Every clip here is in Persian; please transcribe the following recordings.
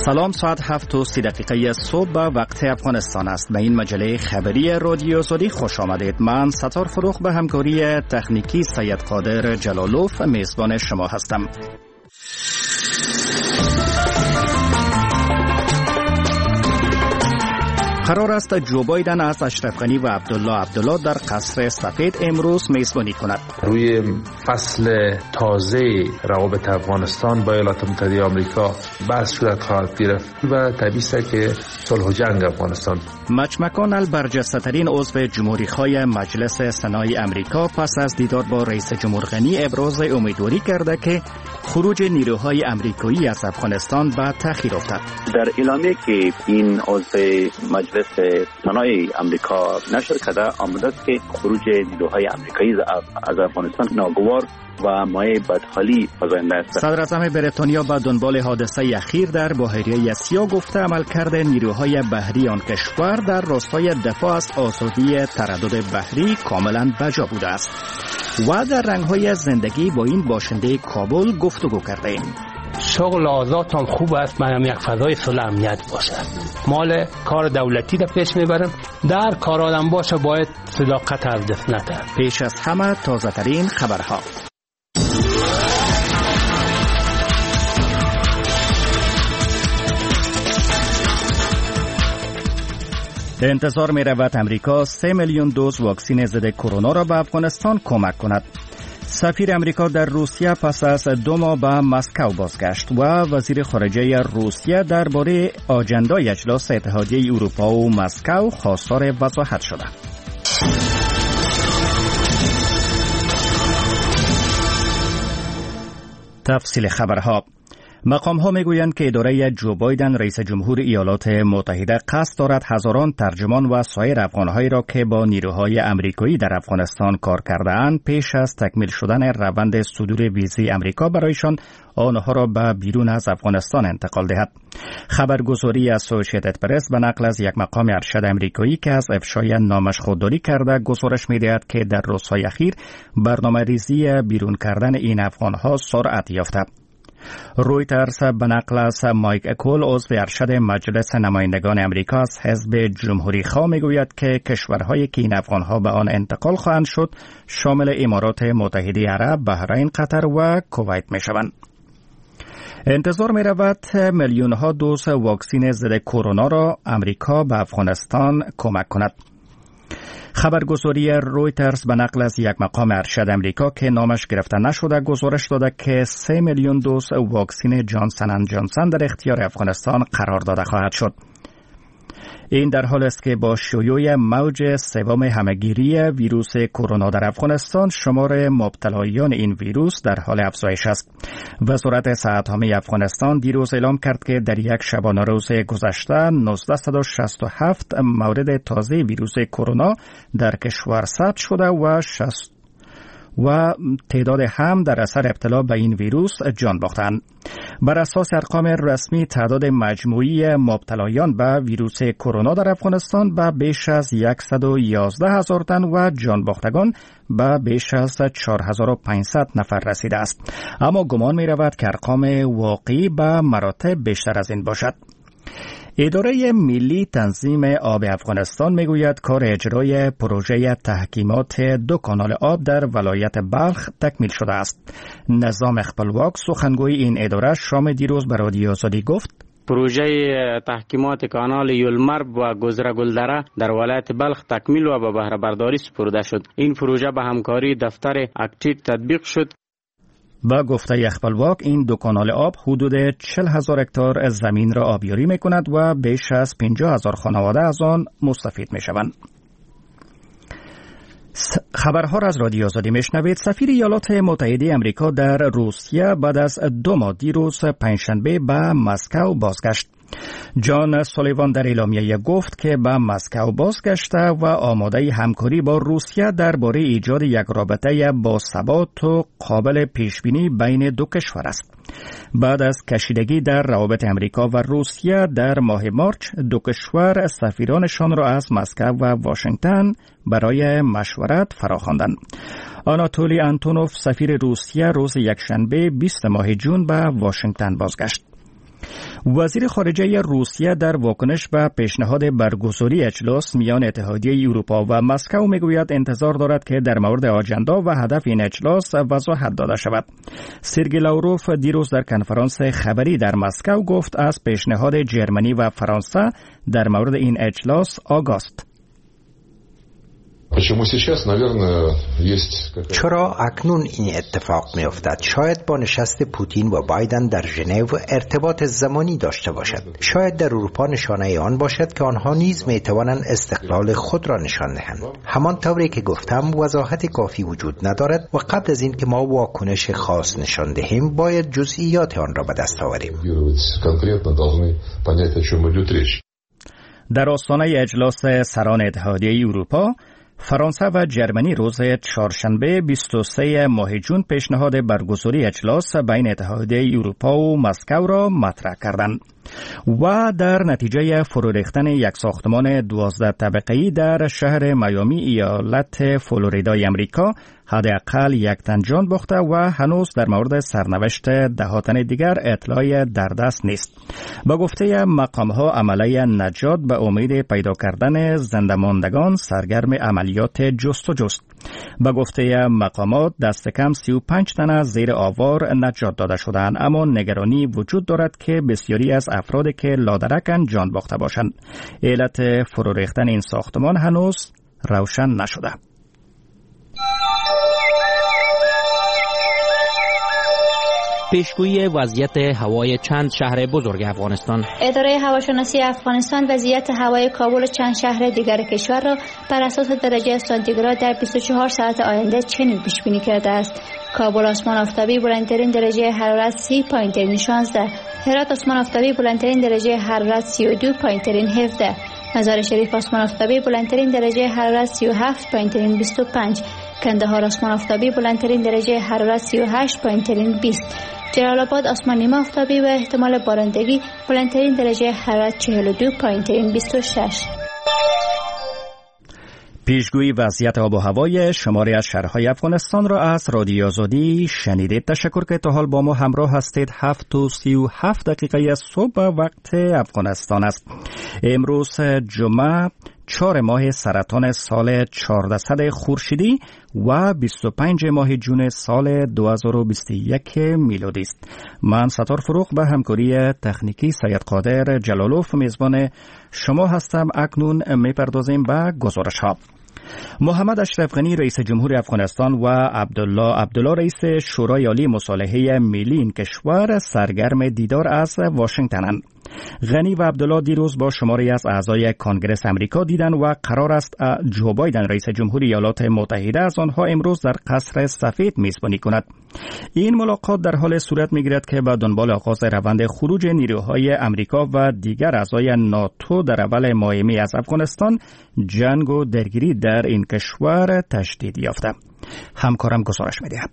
سلام، ساعت 7:30 صبح وقت افغانستان است. به این مجله خبری رادیو زودی خوش آمدید. من ستار فروخ به همکاری تکنیکی سید قادر جلالوف میزبان شما هستم. قرار است جو بایدن از اشرف غنی و عبدالله در قصر سفید امروز میزبانی کند. روی فصل تازه روابط افغانستان با ایالات متحده آمریکا بحث صورت خواهد گرفت و طبیعی است که صلح و جنگ افغانستان. مچمکان البرجسته‌ترین عضو جمهوری‌خواه مجلس سنای امریکا پس از دیدار با رئیس جمهور غنی ابراز امیدواری کرده که خروج نیروهای امریکایی از افغانستان به تأخیر افتد. در اعلامیه که این عضو مجلس سنای امریکا نشر کرده آمده است که خروج نیروهای امریکایی از افغانستان ناگوار و مایه بدحالی فزاینده است. صدر اعظم بریتانیا به دنبال حادثه اخیر در بحیره سیاه گفته عملکرد نیروهای بحری آن کشور در راستای دفاع از آزادی تردد بحری کاملا بجا بوده است. و در رنگ‌های زندگی با این باشنده کابل گفتگو کردیم. شغل آزاد هم خوب است، منم یک فضای صلح امنیت باشه. مال کار دولتی را پیش میبرم، در کار آدم باشه باید صداقت از دست نده. پیش از همه تازه ترین خبرها. انتظار می رود امریکا 3 میلیون دوز واکسن ضد کرونا را به افغانستان کمک کند. سفیر امریکا در روسیه پس از 2 ماه به مسکو بازگشت و وزیر خارجه روسیه درباره آجندای اجلاس اتحادیه اروپا و مسکو خواستار وضاحت شده. تفصیل خبرها. مقام‌ها میگویند که اداره جو بایدن رئیس جمهور ایالات متحده قصد دارد هزاران ترجمان و سایر افغان‌هایی را که با نیروهای امریکایی در افغانستان کار کرده‌اند پیش از تکمیل شدن روند صدور ویزای امریکا برایشان آنها را به بیرون از افغانستان انتقال دهد. خبرگزاری اسوسییتد پرس به نقل از یک مقام ارشد امریکایی که از افشای نامش خودداری کرده گزارش می‌دهد که در روزهای اخیر برنامه‌ریزی بیرون کردن این افغان‌ها سرعت یافته. رویترز به نقل از مایک اکول عضو ارشد مجلس نمایندگان امریکا از حزب جمهوری خواه میگوید که کشورهایی که این افغانها به آن انتقال خواهند شد شامل امارات متحده عرب، بحرین، قطر و کویت میشوند. انتظار می رود میلیون ها دوز واکسن ضد کرونا را امریکا به افغانستان کمک کند. خبرگزاری رویترز به نقل از یک مقام ارشد امریکا که نامش گرفته نشده گزارش داده که 3 میلیون دوز واکسن جانسن اند جانسن در اختیار افغانستان قرار داده خواهد شد. این در حال است که با شیوع موج سوم همهگیری ویروس کرونا در افغانستان شمار مبتلایان این ویروس در حال افزایش است. وزارت صحت عامه افغانستان دیروز اعلام کرد که در یک شبانه روز گذشته 1967 مورد تازه ویروس کرونا در کشور ثبت شده و تعداد هم در اثر ابتلا به این ویروس جان باختند. بر اساس ارقام رسمی تعداد مجموعی مبتلایان به ویروس کرونا در افغانستان به بیش از 111,000 تن و جان باختگان به بیش از 4,500 نفر رسیده است. اما گمان می رود که ارقام واقعی به مراتب بیشتر از این باشد. اداره ملی تنظیم آب افغانستان میگوید کار اجرای پروژه تحکیمات 2 کانال آب در ولایت بلخ تکمیل شده است. نظام خپلواک سخنگوی این اداره شام دیروز به رادیو آزادی گفت پروژه تحکیمات کانال یولمرب و گذر گلدره در ولایت بلخ تکمیل و به بهره برداری سپرده شد. این پروژه به همکاری دفتر اکتیک تطبیق شد. با گفته خپلواک این 2 کانال آب حدود 40,000 هکتار زمین را آبیاری می کند و بیش از 50,000 خانواده از آن مستفید می شوند. خبرها را از رادیو آزادی میشنوید. سفیر ایالات متحده آمریکا در روسیه بعد از 2 ماه دیروز پنجشنبه به مسکو بازگشت. جان سولیوان در اعلامیه گفت که به مسکو بازگشته و آماده همکاری با روسیه درباره ایجاد یک رابطه با ثبات و قابل پیشبینی بین 2 کشور است. بعد از کشیدگی در روابط امریکا و روسیه در ماه مارچ 2 کشور سفیرانشان را از مسکو و واشنگتن برای مشورت فراخواندند. آناتولی آنتونوف سفیر روسیه روز یکشنبه 20 ماه جون به واشنگتن بازگشت. وزیر خارجه روسیه در واکنش به پیشنهاد برگزاری اجلاس میان اتحادیه اروپا و مسکو میگوید انتظار دارد که در مورد آجندا و هدف این اجلاس وضاحت داده شود. سرگئی لاوروف دیروز در کنفرانس خبری در مسکو گفت از پیشنهاد جرمنی و فرانسه در مورد این اجلاس آگاست. چرا اکنون این اتفاق می افتد؟ شاید با نشست پوتین و بایدن در ژنو ارتباط زمانی داشته باشد. شاید در اروپا نشانه آن باشد که آنها نیز می توانند استقلال خود را نشان دهند. همان طوری که گفتم وضاحت کافی وجود ندارد و قبل از این که ما واکنش خاص نشان دهیم باید جزئیات آن را به دست آوریم. در آستانه اجلاس سران اتحادیه اروپا، فرانسه و جرمنی روز چهارشنبه 23 ماه جون پیشنهاد برگزاری اجلاس بین اتحادیه اروپا و مسکو را مطرح کردند و در نتیجه فرو ریختن یک ساختمان 12 طبقه‌ای در شهر میامی ایالت فلوریدای امریکا حداقل یک تن جان باخته و هنوز در مورد سرنوشت ده تن دیگر اطلاعی در دست نیست. با گفته مقام‌ها عملیه نجات به امید پیدا کردن زنده‌ماندگان سرگرم عملیات جستجوست. با گفته مقامات دست کم 35 تن از زیر آوار نجات داده شدند، اما نگرانی وجود دارد که بسیاری از افرادی که لادرکن جان باخته باشند. علت فرو ریختن این ساختمان هنوز روشن نشده. پیشگویی وضعیت هوای چند شهر بزرگ افغانستان. اداره هواشناسی افغانستان وضعیت هوای کابل و چند شهر دیگر کشور را بر اساس درجه سانتیگراد در 24 ساعت آینده چنین پیش بینی کرده است: کابل آسمان آفتابی بلندترین درجه حرارت 30 پایین‌ترین 16، هرات آسمان آفتابی بلندترین درجه حرارت 32 پایین‌ترین 17، مزار شریف آسمان آفتابی بلندترین درجه حرارت 37 پایین‌ترین 25، کندهار آسمان آفتابی بلندترین درجه حرارت 38 پایین‌ترین 20، جلال آباد آسمان نیمه آفتابی و احتمال بارندگی بلندترین درجه حرارت 42 پایین‌ترین 26. پیشگویی وضعیت آب و هوای شماری از شهرهای افغانستان را از رادیو آزادی شنیدید. تشکر که تا حال با ما همراه هستید. 7:37 صبح وقت افغانستان است. امروز جمعه 4 ماه سرطان سال 1400 خورشیدی و 25 ماه جون سال 2021 میلادی است. من ستار فروغ به همکاری تکنیکی سید قادر جلالوف میزبان شما هستم. اکنون میپردازیم به گزارش ها. محمد اشرف غنی رئیس جمهور افغانستان و عبدالله رئیس شورای عالی مصالحه ملی این کشور سرگرم دیدار از واشنگتنند. غنی و عبدالله دیروز با شماری از اعضای کانگرس امریکا دیدند و قرار است جو بایدن رئیس جمهور ایالات متحده از آنها امروز در قصر سفید میزبانی کند. این ملاقات در حال صورت میگیرد که به دنبال آغاز روند خروج نیروهای امریکا و دیگر اعضای ناتو در اول ماه می از افغانستان، جنگ و درگیری در این کشور تشدید یافته. همکارم گزارش می‌دهد.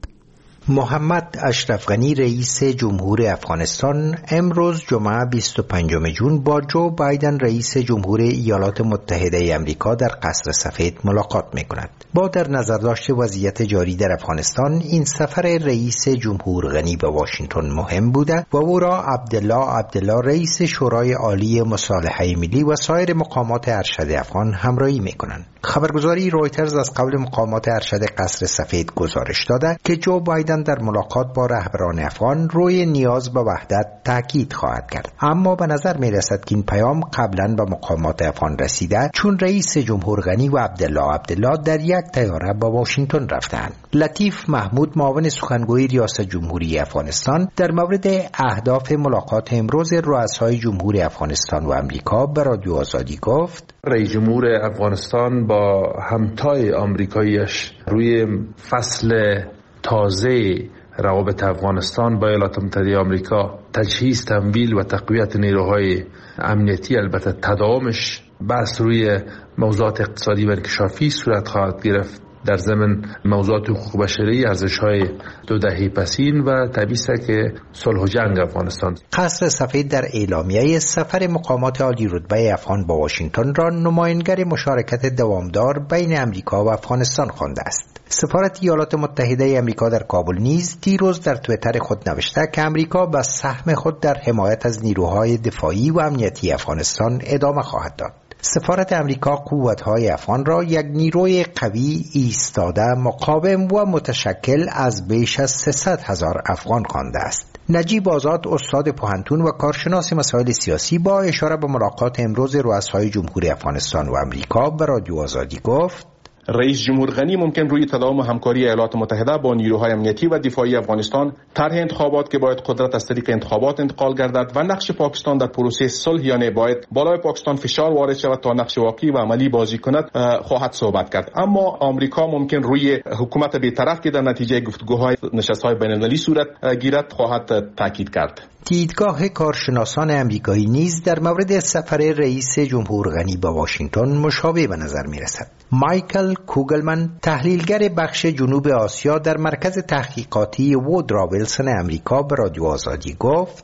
محمد اشرف غنی رئیس جمهور افغانستان امروز جمعه 25 جون با جو بایدن رئیس جمهور ایالات متحده امریکا در قصر سفید ملاقات می‌کند. با در نظر داشت وضعیت جاری در افغانستان، این سفر رئیس جمهور غنی به واشنگتن مهم بوده و او را عبدالله رئیس شورای عالی مصالحه ملی و سایر مقامات ارشد افغان همراهی می‌کنند. خبرگزاری رویترز از قبل مقامات ارشد قصر سفید گزارش داده که جو بایدن در ملاقات با رهبران افغان روی نیاز به وحدت تاکید خواهد کرد، اما به نظر می رسد که این پیام قبلا به مقامات افغان رسیده، چون رئیس جمهور غنی و عبدالله در یک طیاره به واشنگتن رفتند. لطیف محمود معاون سخنگوی ریاست جمهوری افغانستان در مورد اهداف ملاقات امروز رؤسای جمهور افغانستان و امریکا به رادیو آزادی گفت: رئیس جمهور افغانستان با همتای آمریکاییش روی فصل تازه روابط افغانستان با ایالات متحده آمریکا، تجهیز، تمویل و تقویت نیروهای امنیتی، البته تداومش، بحث روی موضوعات اقتصادی و انکشافی صورت خواهد گرفت. در ضمن موضوعات حقوق بشری، ارزش‌های 2 دهه پسین و طبیعی که صلح و جنگ افغانستان. قصر سفید در اعلامیه سفر مقامات عالی رتبه افغان با واشنگتن را نمایانگر مشارکت دوامدار بین امریکا و افغانستان خوانده است. سفارت ایالات متحده آمریکا در کابل نیز دیروز در توییتر خود نوشته که آمریکا به سهم خود در حمایت از نیروهای دفاعی و امنیتی افغانستان ادامه خواهد داد. سفارت آمریکا قوت‌های افغان را یک نیروی قوی، ایستاده، مقاوم و متشکل از بیش از 300,000 افغان خوانده است. نجیب آزاد، استاد پوهنتون و کارشناس مسائل سیاسی، با اشاره به ملاقات امروز رؤسای جمهوری افغانستان و آمریکا به رادیو آزادی گفت: رئیس جمهور غنی ممکن روی تداوم همکاری ایالات متحده با نیروهای امنیتی و دفاعی افغانستان، طرح انتخابات که باید قدرت از طریق انتخابات انتقال گردد و نقش پاکستان در پروسه صلح یعنی باید بالای پاکستان فشار وارد شود تا نقش واقعی و عملی بازی کند خواهد صحبت کرد. اما آمریکا ممکن روی حکومت بی‌طرف که در نتیجه گفتگوهای نشست‌های بین‌المللی صورت گیرد خواهد تاکید کرد. دیدگاه کارشناسان آمریکایی نیز در مورد سفر رئیس جمهور غنی به واشنگتن مشابه به نظر می‌رسد. مایکل کوگلمن، تحلیلگر بخش جنوب آسیا در مرکز تحقیقاتی وودرا ویلسون آمریکا، به رادیو آزادی گفت: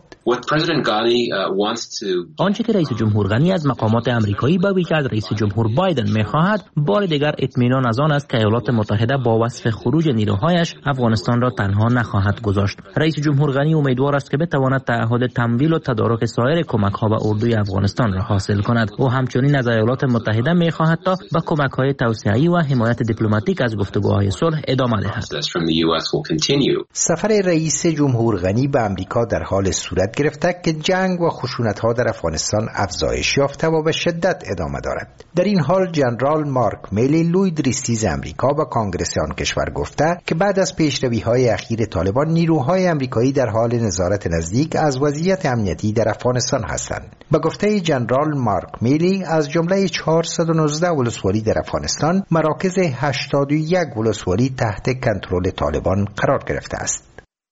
آنچه که رئیس جمهور غنی از مقامات آمریکایی به ویژه از رئیس جمهور بایدن می‌خواهد بار دیگر اطمینان از آن است که ایالات متحده با وصف خروج نیروهایش افغانستان را تنها نخواهد گذاشت. رئیس جمهور غنی امیدوار است که بتواند تعهد تمویل و تدارک سایر کمک‌ها به اردوی افغانستان را حاصل کند. او همچنین از ایالات متحده می‌خواهد تا به کمک‌های توسعه‌ای و حمایت دیپلماتیک از گفتگوهای صلح ادامه دهد. سفر رئیس جمهور غنی به آمریکا در حال صورت گرفته که جنگ و خشونت‌ها در افغانستان افزایش یافته و به شدت ادامه دارد. در این حال ژنرال مارک میلی، لوید ریستیز آمریکا، به کانگرس آن کشور گفته که بعد از پیشروی‌های اخیر طالبان، نیروهای آمریکایی در حال نظارت نزدیک از وضعیت امنیتی در افغانستان هستند. به گفته ژنرال مارک میلی، از جمله 419 ولسوالی در افغانستان، مراکز 81 ولسوالی تحت کنترل طالبان قرار گرفته است.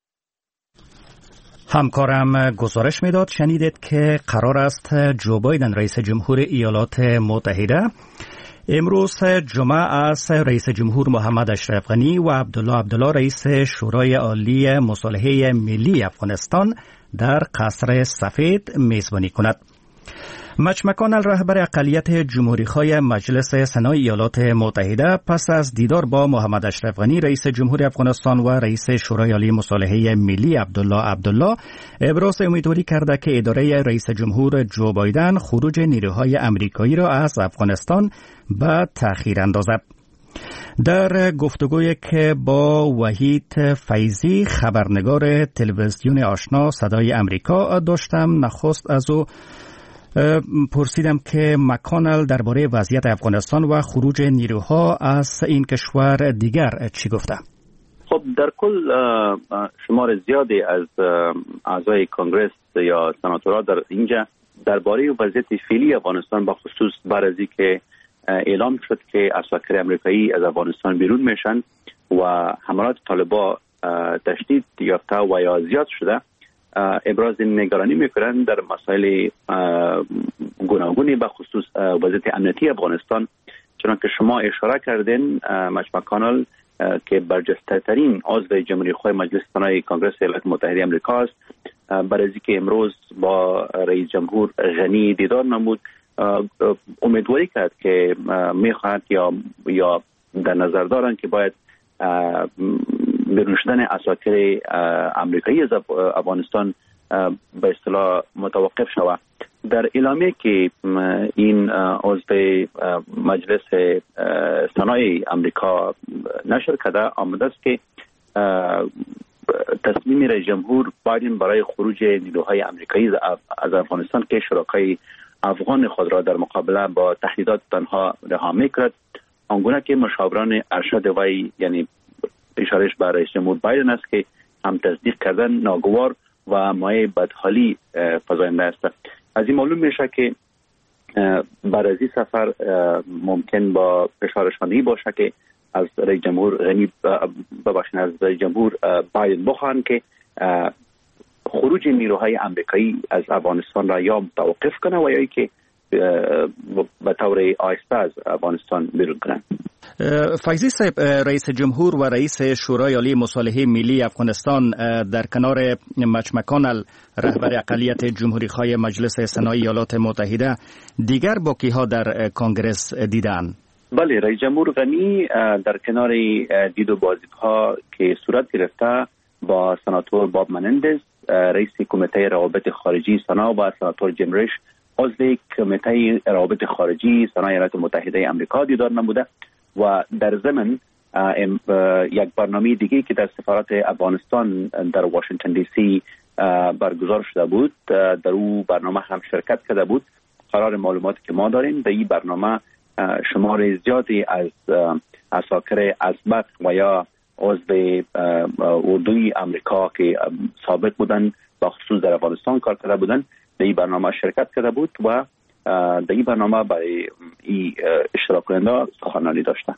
همکارم گزارش میداد شنیدید که قرار است جو بایدن رئیس جمهور ایالات متحده امروز جمعه از رئیس جمهور محمد اشرف غنی و عبدالله رئیس شورای عالی مصالحه ملی افغانستان در قصر سفید میزبانی کند. مچ مکانل، رهبر اقلیت جمهوری‌خواه مجلس سنای ایالات متحده، پس از دیدار با محمد اشرف غنی رئیس جمهور افغانستان و رئیس شورای عالی مصالحه ملی عبدالله ابراز امیدواری کرده که اداره رئیس جمهور جو بایدن خروج نیروهای آمریکایی را از افغانستان به تأخیر اندازد. در گفتگویی که با وحید فیضی، خبرنگار تلویزیون آشنا صدای آمریکا داشتم، نخست از او پرسیدم که مکانل درباره وضعیت افغانستان و خروج نیروها از این کشور دیگر چی گفته؟ خب در کل شمار زیادی از اعضای کانگرس یا سناتورها در اینجا درباره وضعیت فعلی افغانستان، با خصوص بعد از اینکه اعلام شد که عساکر آمریکایی از افغانستان بیرون میشن و حملات طالبان تشدید یافته و یا زیاد شده، ابراز نگرانی میکنند در مسائل گوناگونی به خصوص وضعیت امنیتی افغانستان. چنانکه شما اشاره کردین، مچ مکانل که برجسته ترین عضو جمهوری خواه مجلس سنای کانگرس ایالات متحده آمریکا است، برای اینکه امروز با رئیس جمهور غنی دیدار نمود، امیدواری کرد که میخواهد یا در نظر دارند که باید بیرون شدن عساکر آمریکایی از افغانستان به اصطلاح متوقف شود. در اعلامیه که این عضو مجلس سنای آمریکا نشر کرده، آمده است که تصمیم رئیس جمهور بایدن برای خروج نیروهای آمریکایی از افغانستان که شرکای افغان خود را در مقابله با تهدیدات تنها رها میکرد، آنگونه که مشاوران ارشد وی، یعنی اشارش به رئیس جمهور بایدن است، که هم تصدیق کردن ناگوار و مایه بدحالی فزاینده است. از این معلوم میشه که بعد از این سفر ممکن با فشارشاندهی باشه که از رئیس جمهور غنی از رئیس جمهور بایدن بخواهند که خروج نیروهای آمریکایی از افغانستان را یا متوقف کنه و یا اینکه به طور آهسته از افغانستان بیرون کنند. فیضی صاحب، رئیس جمهور و رئیس شورای عالی مصالحه ملی افغانستان در کنار مچ مکانل، رهبر اقلیت جمهوری‌خواه مجلس سنای ایالات متحده، دیگر با کیها در کانگرس دیدن؟ بله، رئیس جمهور غنی در کنار دید و بازدیدها که صورت گرفته با سناتور باب منندز رئیس کمیته روابط خارجی سنا و سناتور جیم ریش عضو کمیته روابط خارجی سنا ایالات متحده آمریکا دیدار نموده و در ضمن یک برنامه دیگه که در سفارت افغانستان در واشنگتن دی سی برگزار شده بود در او برنامه هم شرکت کرده بود. قرار معلوماتی که ما داریم در این برنامه شمار زیادی از عساکر ازبق و یا عضو اردوی آمریکا که سابق بودن با خصوص در افغانستان کار کرده بودن در این برنامه شرکت کرده بود و در این برنامه برای این اشتراک کننده سخنرانی داشتن.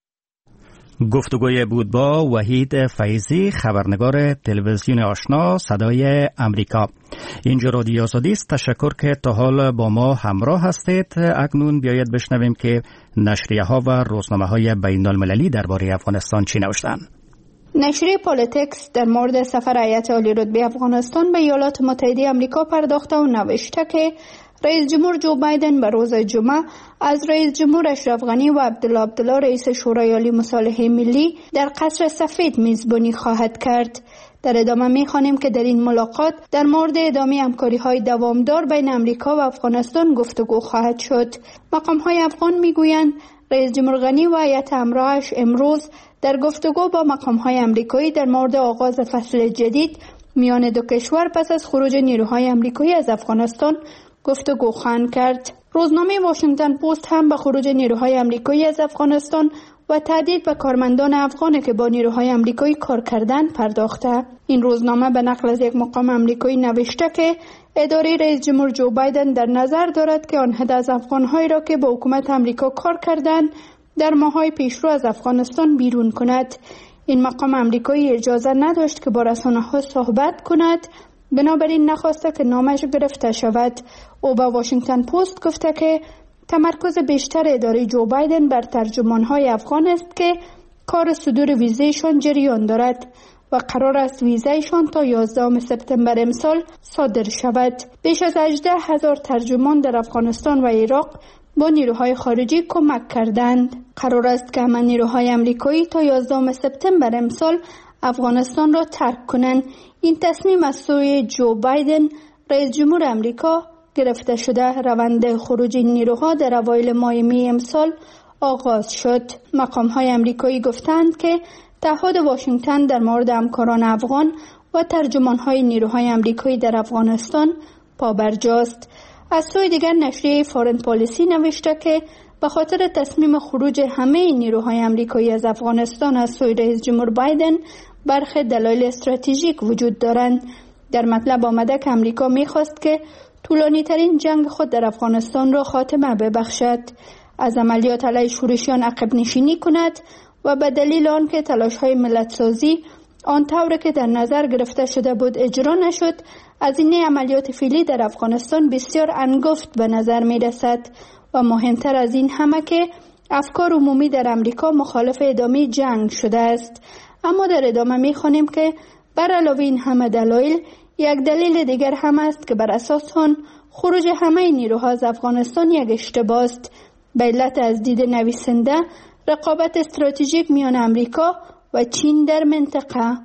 گفتگوی بود با وحید فیضی، خبرنگار تلویزیون آشنا صدای امریکا. اینجا رادیو آزادی است. تشکر که تا حال با ما همراه هستید. اکنون بیایید بشنویم که نشریه ها و روزنامه های بین المللی درباره افغانستان چی نوشتند. نشریه پالیتیکس در مورد سفر هیئت عالی رتبه افغانستان به ایالات متحده آمریکا پرداخته و نوشته که رئیس جمهور جو بایدن به روز جمعه از رئیس جمهور اشرف غنی و عبدالله رئیس شورای عالی مصالحه ملی در قصر سفید میزبانی خواهد کرد. در ادامه می‌خوانیم که در این ملاقات در مورد ادامه همکاری‌های دوامدار بین آمریکا و افغانستان گفتگو خواهد شد. مقام‌های افغان می‌گویند رئیس جمهور غنی و هیئت همراهش امروز در گفتگو با مقام‌های آمریکایی در مورد آغاز فصل جدید میان دو کشور پس از خروج نیروهای آمریکایی از افغانستان گفتگو خواهند کرد. روزنامه واشنگتن پست هم به خروج نیروهای آمریکایی از افغانستان و تهدید به کارمندان افغانی که با نیروهای آمریکایی کار کردن پرداخته. این روزنامه به نقل از یک مقام آمریکایی نوشته که اداره رئیس جمهور جو بایدن در نظر دارد که آن عده از افغان‌هایی را که با حکومت آمریکا کار کردند در ماه‌های پیشرو از افغانستان بیرون کند. این مقام آمریکایی اجازه نداشت که با رسانه‌ها صحبت کند، بنابراین نخواسته که نامش گرفته شود. او به واشنگتن پست گفته که تمرکز بیشتر اداره جو بایدن بر ترجمان‌های افغان است که کار صدور ویزایشان جریان دارد و قرار است ویزایشان تا 11 سپتامبر امسال صادر شود. بیش از 18,000 ترجمان در افغانستان و عراق با نیروهای خارجی کمک کردند. قرار است که همه نیروهای آمریکایی تا 11 سپتامبر امسال افغانستان را ترک کنند. این تصمیم از سوی جو بایدن رئیس جمهور آمریکا گرفته شده. روند خروج نیروها در اوایل ماه می امسال آغاز شد. مقام‌های آمریکایی گفتند که تعهد واشنگتن در مورد همکاران افغان و ترجمان‌های نیروهای آمریکایی در افغانستان پابرجاست. از سوی دیگر نشریه فارن پالیسی نوشته که به خاطر تصمیم خروج همه نیروهای آمریکایی از افغانستان از سوی رئیس جمهور بایدن برخی دلایل استراتژیک وجود دارند. در مطلب آمده که آمریکا می‌خواست که طولانی ترین جنگ خود در افغانستان را خاتمه ببخشد، از عملیات علیه شورشیان عقب نشینی کند و به دلیل آنکه تلاش‌های ملت‌سازی آن طوری که در نظر گرفته شده بود اجرا نشد، از این عملیات فعلی در افغانستان بسیار انگفت به نظر می‌رسد و مهمتر از این همه که افکار عمومی در امریکا مخالف ادامه جنگ شده است. اما در ادامه می‌خوانیم که بر علاوه این همه دلایل یک دلیل دیگر هم است که بر اساس آن خروج همه نیروها از افغانستان یک اشتباه است. به علت از دید نویسنده رقابت استراتژیک میان امریکا و چین در منطقه.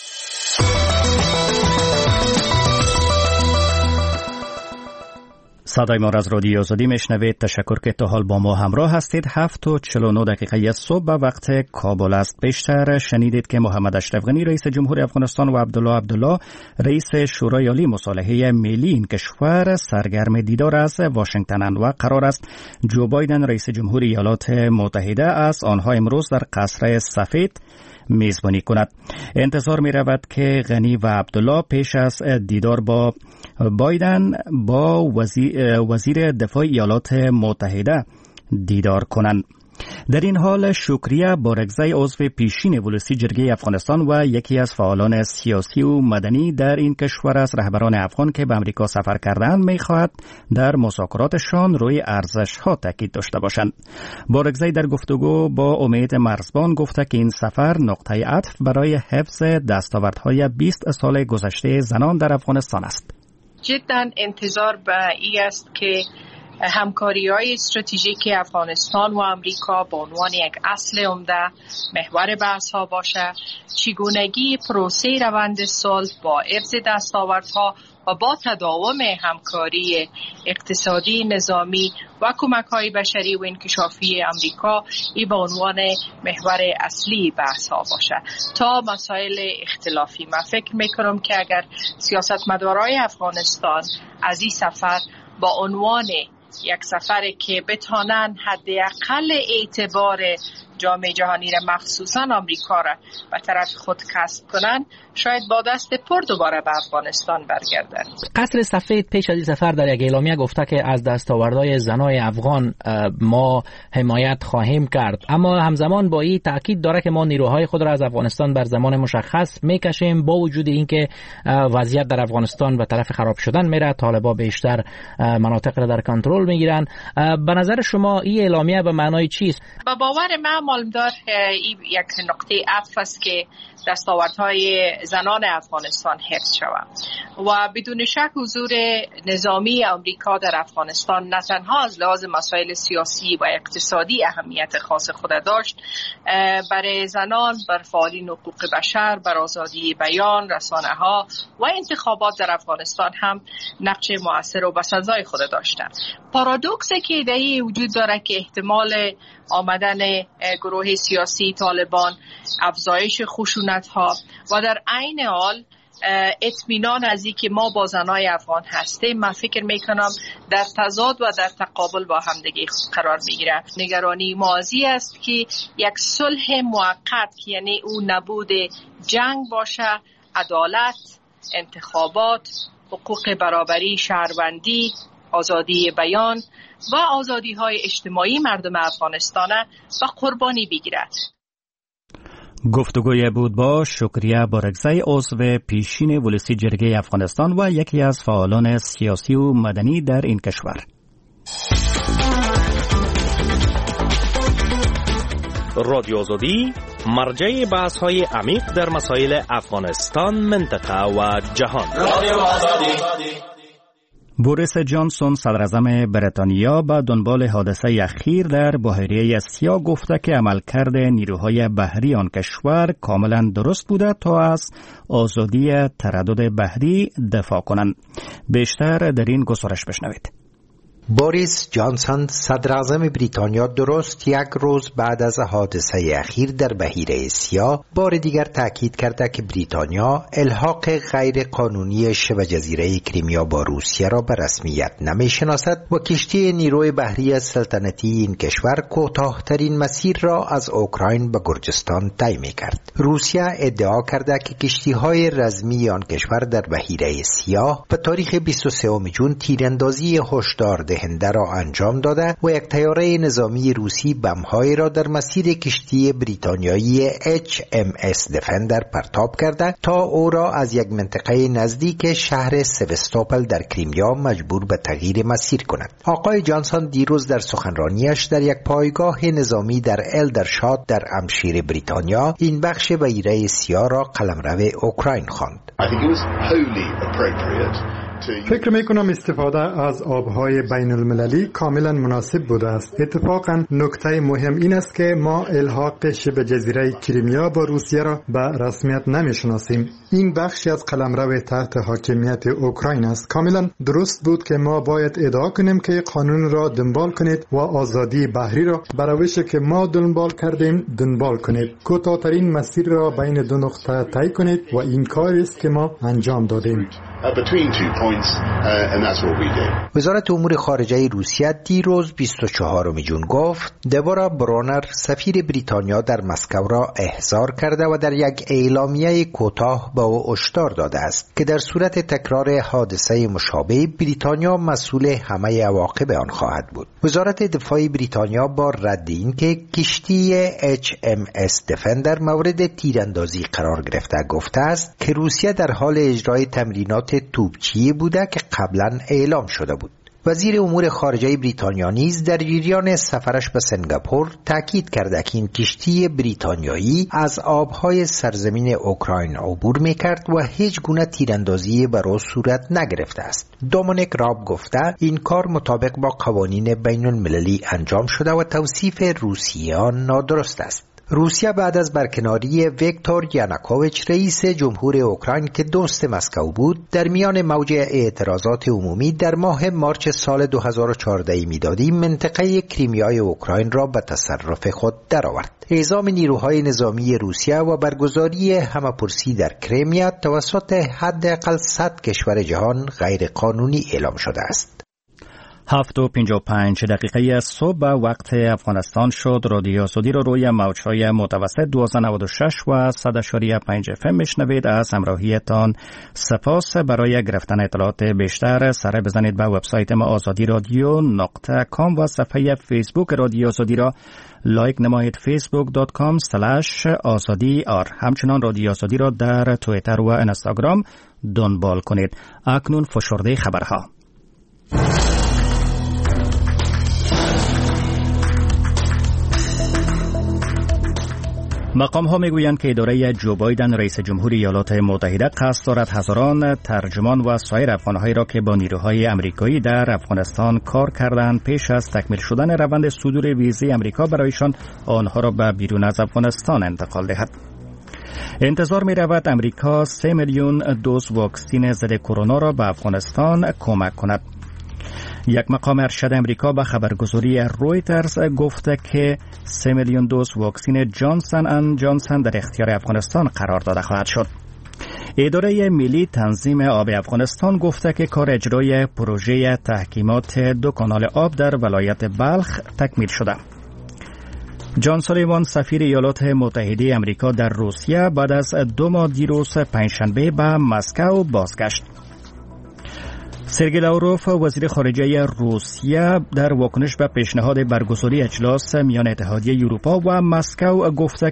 صدای ما را از رادیو آزادی میشنوید. تشکر که تا حال با ما همراه هستید. 7:49 صبح به وقت کابل است. پیشتر شنیدید که محمد اشرف غنی رئیس جمهور افغانستان و عبدالله رئیس شورای عالی مصالحه ملی این کشور سرگرم دیدار از واشنگتنند و قرار است جو بایدن رئیس جمهور ایالات متحده از آنها امروز در قصر سفید میزبانی کند. انتظار می رود که غنی و عبدالله پیش از دیدار با بایدن با وزیر دفاع ایالات متحده دیدار کنند. در این حال شکریه بارگزی عضو پیشین ولسی جرگه افغانستان و یکی از فعالان سیاسی و مدنی در این کشور از رهبران افغان که به امریکا سفر کردند می‌خواهد در مذاکراتشان روی ارزش‌ها تاکید داشته باشند. بارگزی در گفتگو با امید مرزبان گفته که این سفر نقطه عطف برای حفظ دستاوردهای 20 سال گذشته زنان در افغانستان است. جدا انتظار به این است که همکاری‌های استراتژیک افغانستان و آمریکا به عنوان یک اصل عمده محور بحث‌ها باشه، چگونگی پروسه روند صلح با حفظ دستاوردها و با تداوم همکاری اقتصادی، نظامی و کمک‌های بشری و انکشافی آمریکا ای به عنوان محور اصلی بحث‌ها باشه تا مسائل اختلافی. من فکر می‌کنم که اگر سیاستمدارای افغانستان از این سفر با عنوان یک سفری که بتانن حداقل اعتبار جامعه جهانی را مخصوصا آمریکا را به طرف خود کسب کنن، شاید با دست پر دوباره به افغانستان برگردن. قصر سفید پیش از این سفر در یک اعلامیه گفته که از دستاوردهای زنای افغان ما حمایت خواهیم کرد، اما همزمان با این تاکید داره که ما نیروهای خود را از افغانستان بر زمان مشخص میکشیم، با وجود اینکه وضعیت در افغانستان به طرف خراب شدن میره، طالبان بیشتر مناطق را در کنترل میگیرن. به نظر شما این اعلامیه به معنای چیست؟ با باور من معلومدار یک نقطه عطف است که دستاوردهای زنان افغانستان حفظ شود و بدون شک حضور نظامی آمریکا در افغانستان نه تنها از لحاظ مسائل سیاسی و اقتصادی اهمیت خاص خود داشت، برای زنان، بر فعالین حقوق بشر، بر آزادی بیان، رسانه‌ها و انتخابات در افغانستان هم نقش مؤثر و بسزای خود داشتند. پارادوکسی که ایده‌ای وجود داره که احتمال آمدن گروه سیاسی طالبان، افزایش خشونت‌ها و در عین حال اطمینان از اینکه ما با زنای افغان هستیم، من فکر میکنم در تضاد و در تقابل با هم دیگه قرار میگیره. نگرانی موازی است که یک صلح موقت، یعنی او نبود جنگ باشه، عدالت، انتخابات، حقوق برابری شهروندی، آزادی بیان و آزادی‌های اجتماعی مردم افغانستان و قربانی بگیرد. گفتگوی بود با شکریه بارگزی، عضو پیشین ولسی جرگه افغانستان و یکی از فعالان سیاسی و مدنی در این کشور. رادیو آزادی مرجع بحث‌های عمیق در مسائل افغانستان، منطقه و جهان. رادیو آزادی. بوریس جانسون صدراعظم بریتانیا به دنبال حادثه اخیر در بحیره سیا گفته که عملکرد نیروهای بحری آن کشور کاملا درست بوده تا از آزادی تردد بحری دفاع کنند. بیشتر در این گزارش بشنوید. بوریس جانسون صدراعظم بریتانیا درست یک روز بعد از حادثه اخیر در بحیره سیا بار دیگر تاکید کرده که بریتانیا الحاق غیر قانونی شبه جزیره کریمیا با روسیه را به رسمیت نمی‌شناسد و کشتی نیروی بحری سلطنتی این کشور کوتاه‌ترین مسیر را از اوکراین به گرجستان طی می‌کرد. روسیه ادعا کرده که کشتی‌های رزمی آن کشور در بحیره سیا به تاریخ 23 جون تیراندازی هشدار دهنده را انجام داده و یک طیاره نظامی روسی بم‌های را در مسیر کشتی بریتانیایی HMS دفندر پرتاب کرده تا او را از یک منطقه نزدیک شهر سوستوپل در کریمیا مجبور به تغییر مسیر کند. آقای جانسون دیروز در سخنرانیش در یک پایگاه نظامی در الدرشات در امشیر بریتانیا این بخش بحیره سیا را قلمرو اوکراین خواند. فکر میکنم استفاده از آبهای بین المللی کاملا مناسب بوده است. اتفاقا نکته مهم این است که ما الحاق شبه جزیره کریمیا با روسیه را به رسمیت نمیشناسیم. این بخشی از قلمرو تحت حاکمیت اوکراین است. کاملا درست بود که ما باید ادعا کنیم که قانون را دنبال کنید و آزادی بحری را به روشی که ما دنبال کردیم دنبال کنید. کوتاه‌ترین مسیر را بین دو نقطه طی کنید و این کاری است که ما انجام دادیم. وزارت امور خارجه روسیه دیروز 24 جون گفت دبورا برونر سفیر بریتانیا در مسکو را احضار کرده و در یک اعلامیه کوتاه به او هشدار داده است که در صورت تکرار حادثه مشابه بریتانیا مسئول همه عواقب آن خواهد بود. وزارت دفاع بریتانیا با رد این که کشتی HMS دفندر مورد تیراندازی قرار گرفته گفته است که روسیه در حال اجرای تمرینات توپچیه بوده که قبلا اعلام شده بود. وزیر امور خارجه بریتانیا نیز در جریان سفرش به سنگاپور تاکید کرده که این کشتی بریتانیایی از آبهای سرزمین اوکراین عبور می‌کرد و هیچ گونه تیراندازی بر او صورت نگرفته است. دومینیک راب گفته این کار مطابق با قوانین بین المللی انجام شده و توصیف روسیه نادرست است. روسیه بعد از برکناری ویکتور یانوکوویچ رئیس جمهور اوکراین که دوست مسکو بود در میان موج اعتراضات عمومی در ماه مارچ سال 2014 میلادی منطقه کریمیای اوکراین را به تصرف خود درآورد. اعزام نیروهای نظامی روسیه و برگزاری همه‌پرسی در کریمیا توسط حداقل 100 کشور جهان غیر قانونی اعلام شده است. 7:55 صبح به وقت افغانستان شد. رادیو آزادی را روی موج‌های متوسط 1296 و 100.5 FM میشنوید. از همراهیتان سپاس. برای گرفتن اطلاعات بیشتر سر بزنید به وبسایت ما azadiradio.com و صفحه فیسبوک رادیو آزادی را لایک نمایید facebook.com/azadi.r. همچنان رادیو آزادی را در توییتر و اینستاگرام دنبال کنید. اکنون فشرده خبرها. مقام ها میگویند که اداره جو بایدن رئیس جمهور ایالات متحده قصد دارد هزاران ترجمان و سایر افغانهایی را که با نیروهای امریکایی در افغانستان کار کردند پیش از تکمیل شدن روند صدور ویزای امریکا برایشان آنها را به بیرون از افغانستان انتقال دهد. انتظار می رود امریکا 3 میلیون دوز واکسن ضد کرونا را به افغانستان کمک کند. یک مقام ارشد امریکا به خبرگزاری رویترز گفته که 3 میلیون دوز واکسن جانسن اند جانسن در اختیار افغانستان قرار داده خواهد شد. اداره ملی تنظیم آب افغانستان گفته که کار اجرای پروژه تحکیمات 2 کانال آب در ولایت بلخ تکمیل شده. جان سولیوان سفیر ایالات متحده امریکا در روسیه بعد از 2 ماه دیروز پنجشنبه به مسکو بازگشت. سرگئی لاوروف وزیر خارجه روسیه در واکنش به پیشنهاد برگزاری اجلاس میان اتحادیه اروپا و مسکو گفته